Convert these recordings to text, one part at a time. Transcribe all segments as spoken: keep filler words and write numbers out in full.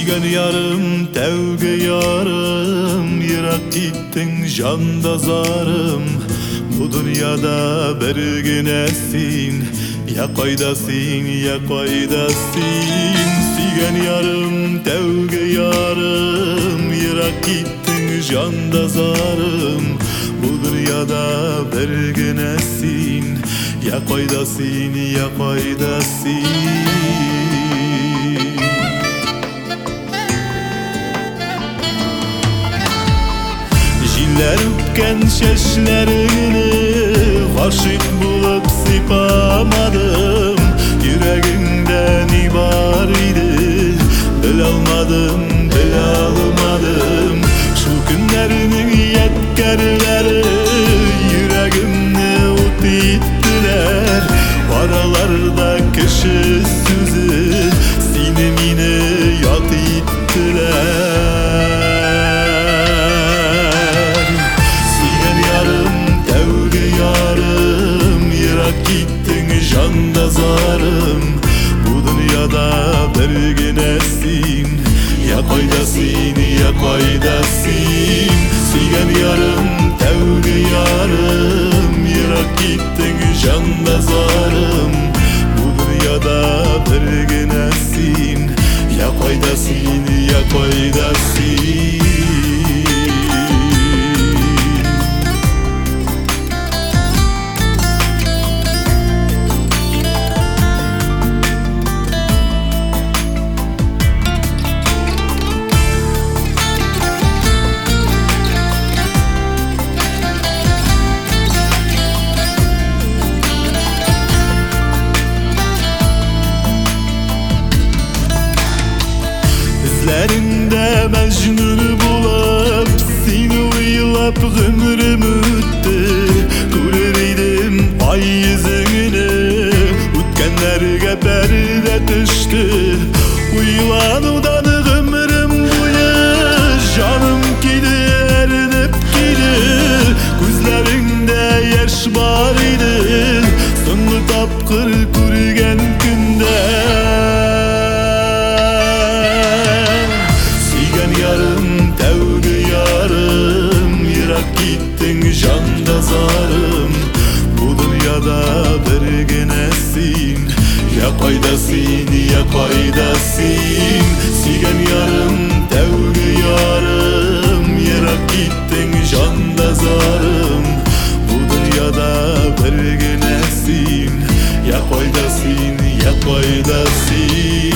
Suygan yarım, tevge yarım, yirak gittin janda zarım. Bu dünyada berginesin, ya kaydasin, ya kaydasin. Suygan yarım, tevge yarım, yirak gittin janda zarım. Bu dünyada berginesin, ya kaydasin, ya kaydasin. Jiller öpken şeşlerini Aşık bulup sıpamadım. Yüreğimden ibar idi, bel almadım, bel almadım. Şu günlerinin yetkerleri yüreğimni ut ettiler. Varalarda kişi sözü sinemine yat ettiler. Gittin janda zarım. Bu dünyada berginesin, ya kaydasin, ya kaydasin. Suygan yarım, tevge yarım, yirak gittin janda zarım. Bu dünyada berginesin, ya kaydasin, ya kaydasin. Gözlerinde Mecnun'u bulup seni uylap ömrüm öttü. Görüreydim ay yüzünü, ötkenlerge perde düştü. Uylanıdan ömrüm boyu canım gidi erinip gidi. Gözlerinde yaş var idi, sonuç tapkır görgen günde. Gittin janda zarım. Bu dünyada berginesin, ya kaydasin, ya kaydasin. Suygan yarım, tevge yarım, yirak gittin janda zarım. Bu dünyada berginesin, ya kaydasin, ya kaydasin.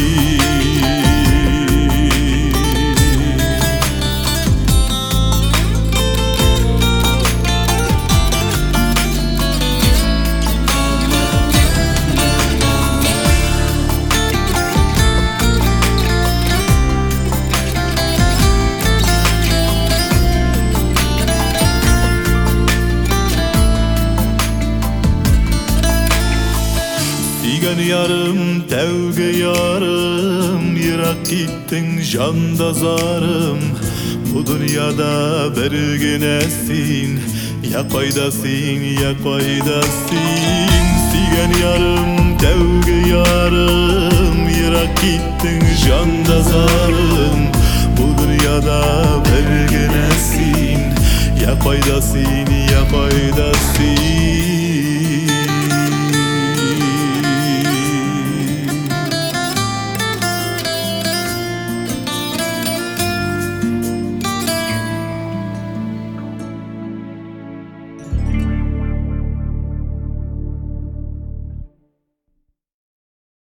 Suygan yarım, tevge yarım, yirak gittin janda zarım. Bu dünyada berginesin, ya kaydasin, ya kaydasin. Suygan yarım, tevge yarım, yirak gittin janda zarım. Bu dünyada berginesin, ya kaydasin, ya kaydasin.